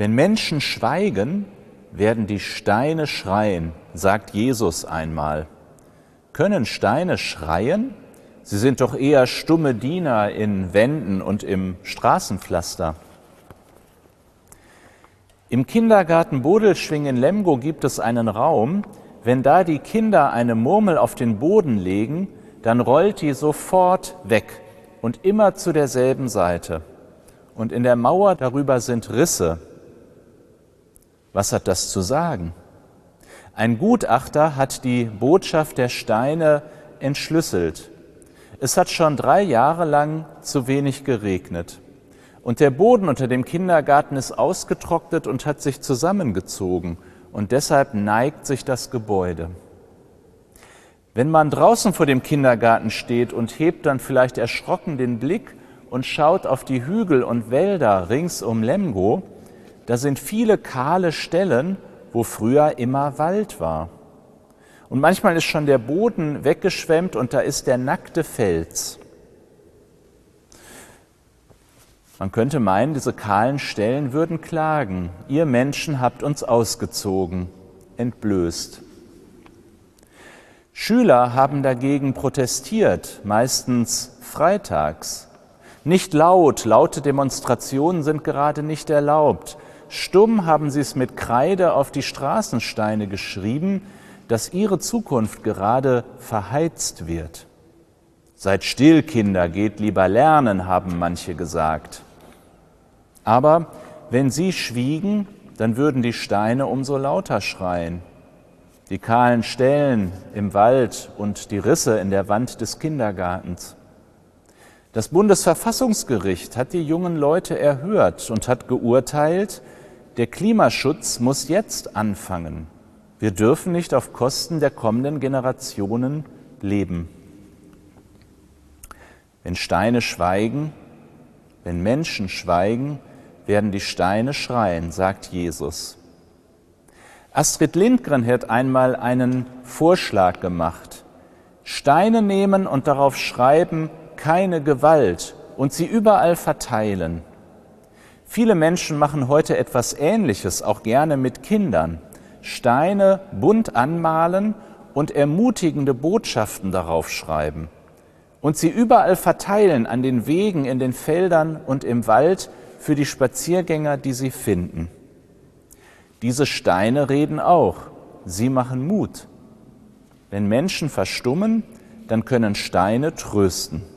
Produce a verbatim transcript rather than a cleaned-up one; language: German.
Wenn Menschen schweigen, werden die Steine schreien, sagt Jesus einmal. Können Steine schreien? Sie sind doch eher stumme Diener in Wänden und im Straßenpflaster. Im Kindergarten Bodelschwing in Lemgo gibt es einen Raum. Wenn da die Kinder eine Murmel auf den Boden legen, dann rollt die sofort weg und immer zu derselben Seite. Und in der Mauer darüber sind Risse. Was hat das zu sagen? Ein Gutachter hat die Botschaft der Steine entschlüsselt. Es hat schon drei Jahre lang zu wenig geregnet. Und der Boden unter dem Kindergarten ist ausgetrocknet und hat sich zusammengezogen. Und deshalb neigt sich das Gebäude. Wenn man draußen vor dem Kindergarten steht und hebt dann vielleicht erschrocken den Blick und schaut auf die Hügel und Wälder rings um Lemgo, da sind viele kahle Stellen, wo früher immer Wald war. Und manchmal ist schon der Boden weggeschwemmt und da ist der nackte Fels. Man könnte meinen, diese kahlen Stellen würden klagen. Ihr Menschen habt uns ausgezogen, entblößt. Schüler haben dagegen protestiert, meistens freitags. Nicht laut, laute Demonstrationen sind gerade nicht erlaubt. Stumm haben sie es mit Kreide auf die Straßensteine geschrieben, dass ihre Zukunft gerade verheizt wird. Seid still, Kinder, geht lieber lernen, haben manche gesagt. Aber wenn sie schwiegen, dann würden die Steine umso lauter schreien. Die kahlen Stellen im Wald und die Risse in der Wand des Kindergartens. Das Bundesverfassungsgericht hat die jungen Leute erhört und hat geurteilt, der Klimaschutz muss jetzt anfangen. Wir dürfen nicht auf Kosten der kommenden Generationen leben. Wenn Steine schweigen, wenn Menschen schweigen, werden die Steine schreien, sagt Jesus. Astrid Lindgren hat einmal einen Vorschlag gemacht. Steine nehmen und darauf schreiben, keine Gewalt, und sie überall verteilen. Viele Menschen machen heute etwas Ähnliches, auch gerne mit Kindern. Steine bunt anmalen und ermutigende Botschaften darauf schreiben. Und sie überall verteilen, an den Wegen, in den Feldern und im Wald, für die Spaziergänger, die sie finden. Diese Steine reden auch, sie machen Mut. Wenn Menschen verstummen, dann können Steine trösten.